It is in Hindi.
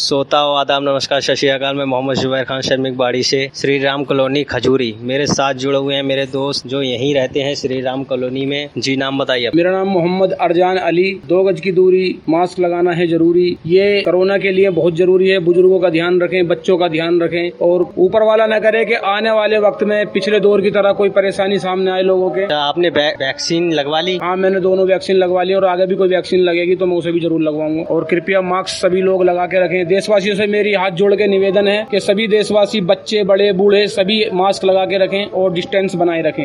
श्रोता आदाब नमस्कार सत श्री अकाल। मैं मोहम्मद जुबैर खान श्रमिक बाड़ी से श्री राम कॉलोनी खजूरी। मेरे साथ जुड़े हुए हैं मेरे दोस्त जो यहीं रहते हैं श्री राम कॉलोनी में। जी नाम बताइए। मेरा नाम मोहम्मद अरजान अली। 2 गज की दूरी, मास्क लगाना है जरूरी। ये कोरोना के लिए बहुत जरूरी है। बुजुर्गों का ध्यान रखें, बच्चों का ध्यान रखें और ऊपर वाला न करे कि आने वाले वक्त में पिछले दौर की तरह कोई परेशानी सामने आए लोगों के। आपने वैक्सीन लगवा ली? हाँ, मैंने दोनों वैक्सीन लगवा ली और आगे भी कोई वैक्सीन लगेगी तो मैं उसे भी जरूर लगवाऊंगा। और कृपया मास्क सभी लोग लगा के रखें। देशवासियों से मेरी हाथ जोड़ के निवेदन है कि सभी देशवासी, बच्चे, बड़े, बूढ़े सभी मास्क लगा के रखें और डिस्टेंस बनाए रखें।